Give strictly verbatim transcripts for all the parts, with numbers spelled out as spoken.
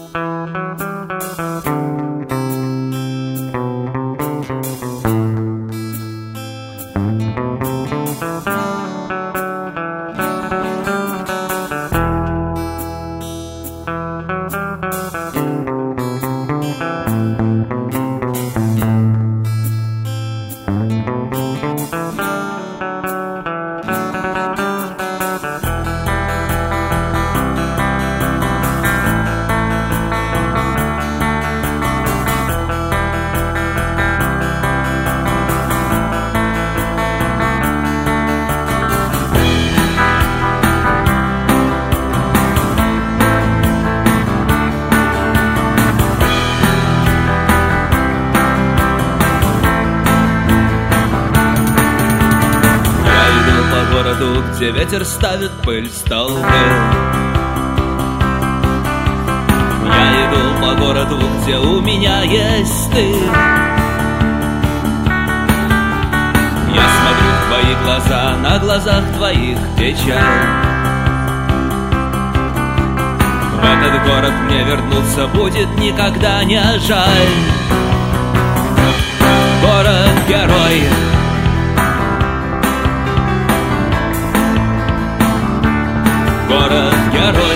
Где ветер ставит пыль столбы. Я иду по городу, где у меня есть ты. Я смотрю в твои глаза, на глазах твоих печаль. В этот город мне вернуться будет никогда не жаль. Город-герой, город-герой.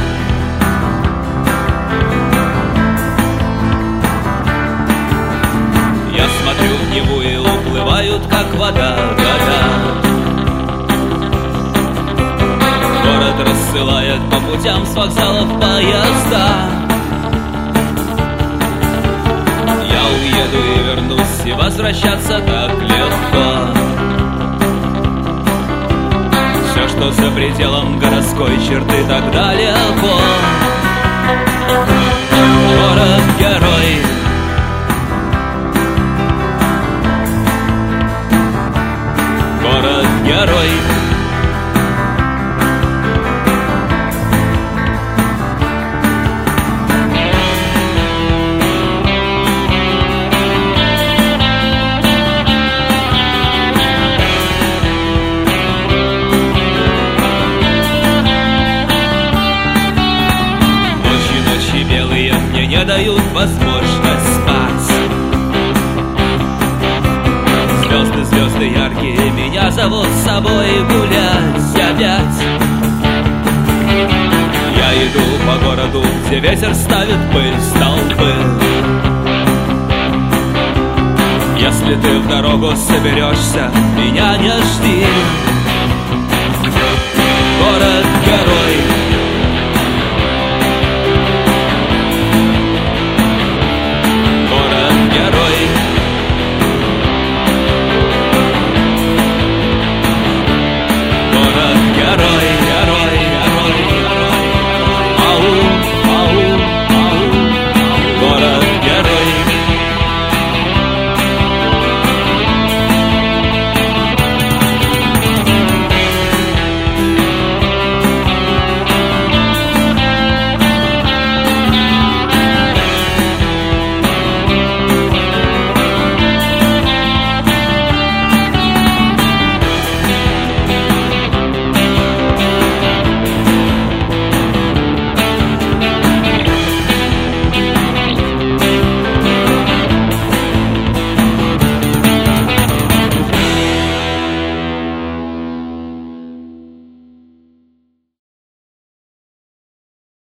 Я смотрю в Неву, и уплывают, как вода, года. Город рассылает по путям с вокзалов поезда. Я уеду и вернусь, и возвращаться так легко. Все, что за пределом городской черты, так далеко. Город-герой, город-герой. Не дают возможность спать. Звезды, звезды яркие меня зовут с собой гулять опять. Я иду по городу, где ветер ставит пыль столбы. Если ты в дорогу соберешься, меня не жди. Город-герой,